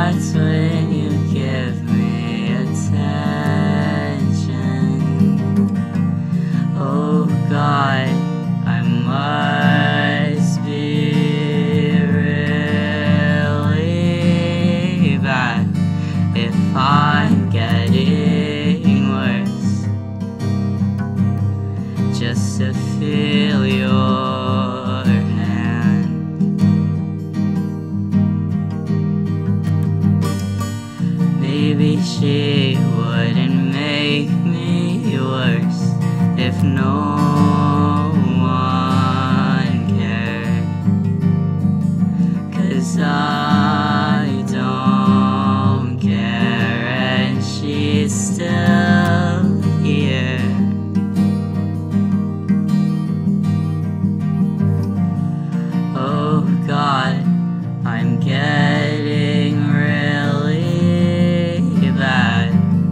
That's when you give me attention. Oh God, I must be really bad if I'm getting worse, just to feel your hand. Maybe she wouldn't make me worse if no one cared, 'cause I don't care and she's still here. Oh God, I'm getting really bad.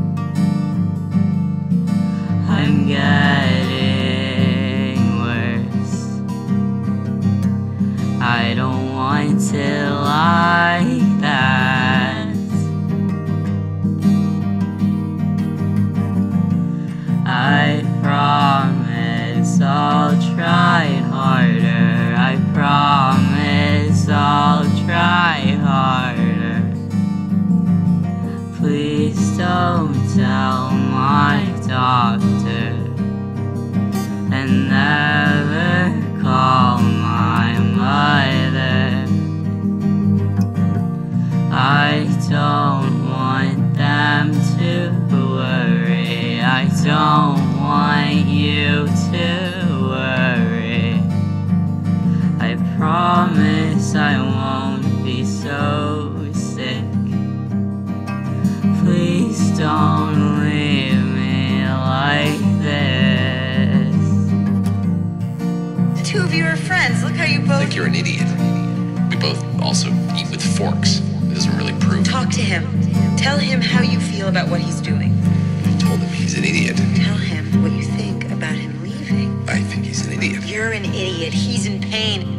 I'm getting worse. I don't want it like that. I promise I'll try harder. I promise I'll try harder. Please don't tell my doctor, and never call my mother. I don't want them to worry. I don't want you to worry. I promise I won't be so sick. Please don't leave me like this. The two of you are friends. Look how you both... I think you're an idiot. We both also eat with forks. It doesn't really prove it. Talk to him. Tell him how you feel about what he's doing. I told him he's an idiot. Tell him what you think about him leaving. I think he's an idiot. You're an idiot. He's in pain.